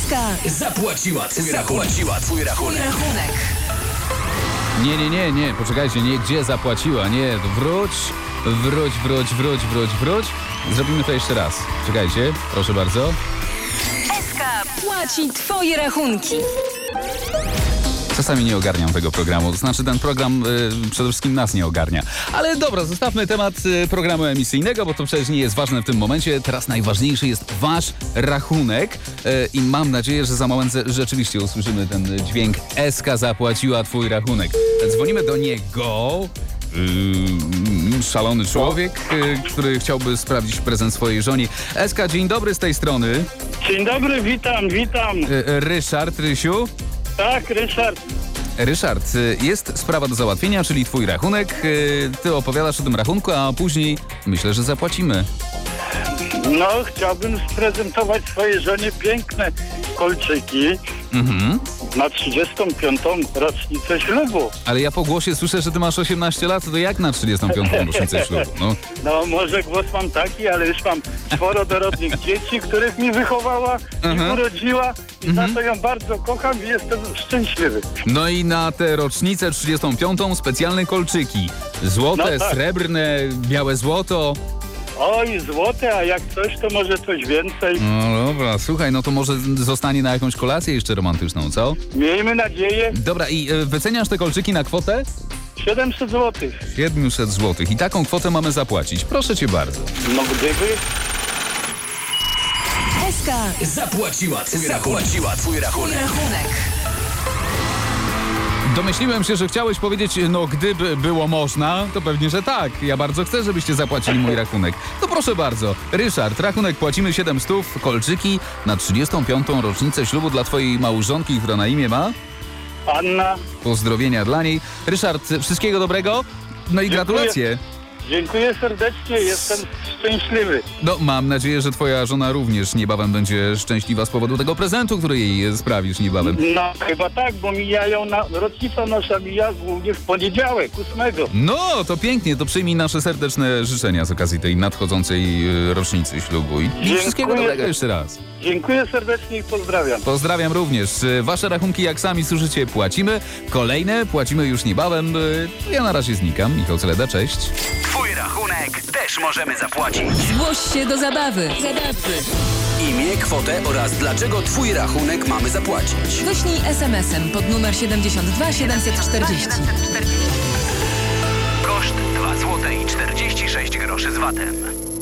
SK zapłaciła twój rachunek. Nie, poczekajcie, nie gdzie zapłaciła, nie, to wróć. Zrobimy to jeszcze raz. Czekajcie, proszę bardzo. SK płaci twoje rachunki. Czasami nie ogarniam tego programu, to znaczy ten program przede wszystkim nas nie ogarnia. Ale dobra, zostawmy temat programu emisyjnego, bo to przecież nie jest ważne w tym momencie. Teraz najważniejszy jest wasz rachunek i mam nadzieję, że za moment rzeczywiście usłyszymy ten dźwięk SK zapłaciła twój rachunek. Dzwonimy do niego. Szalony człowiek, który chciałby sprawdzić prezent swojej żonie. SK, dzień dobry z tej strony. Dzień dobry, witam. Ryszard, Rysiu. Tak, Ryszard. Ryszard, jest sprawa do załatwienia, czyli twój rachunek. Ty opowiadasz o tym rachunku, a później myślę, że zapłacimy. No, chciałbym sprezentować swojej żonie piękne kolczyki na 35. rocznicę ślubu. Ale ja po głosie słyszę, że ty masz 18 lat, to jak na 35. rocznicę ślubu? No, może głos mam taki, ale już mam 4 dorodnych dzieci, których mi wychowała i urodziła i za to ją bardzo kocham i jestem szczęśliwy. No i na tę rocznicę 35. specjalne kolczyki. Złote, No tak. Srebrne, białe złoto. Oj, złote, a jak coś, to może coś więcej. No dobra, słuchaj, no to może zostanie na jakąś kolację jeszcze romantyczną, co? Miejmy nadzieję. Dobra, i wyceniasz te kolczyki na kwotę? 700 zł. 700 zł. I taką kwotę mamy zapłacić. Proszę cię bardzo. No gdyby... SK Zapłaciła twój rachunek. Domyśliłem się, że chciałeś powiedzieć, no gdyby było można, to pewnie, że tak. Ja bardzo chcę, żebyście zapłacili mój rachunek. To proszę bardzo. Ryszard, rachunek płacimy 700, kolczyki na 35. rocznicę ślubu dla twojej małżonki, która na imię ma? Anna. Pozdrowienia dla niej. Ryszard, wszystkiego dobrego. No i gratulacje. Dziękuję serdecznie, jestem szczęśliwy. No, mam nadzieję, że twoja żona również niebawem będzie szczęśliwa z powodu tego prezentu, który jej sprawisz niebawem. No chyba tak, bo rocznica nasza mija głównie w poniedziałek, 8. No, to pięknie, to przyjmij nasze serdeczne życzenia z okazji tej nadchodzącej rocznicy ślubu. I wszystkiego dobrego jeszcze raz. Dziękuję serdecznie i pozdrawiam. Pozdrawiam również. Wasze rachunki, jak sami słyszycie, płacimy. Kolejne płacimy już niebawem. Ja na razie znikam. Michał Celeda, cześć. Twój rachunek też możemy zapłacić. Zgłoś się do zabawy. Imię, kwotę oraz dlaczego twój rachunek mamy zapłacić. Wyślij SMS-em pod numer 72 740. Koszt 2 zł i 46 groszy z VAT-em.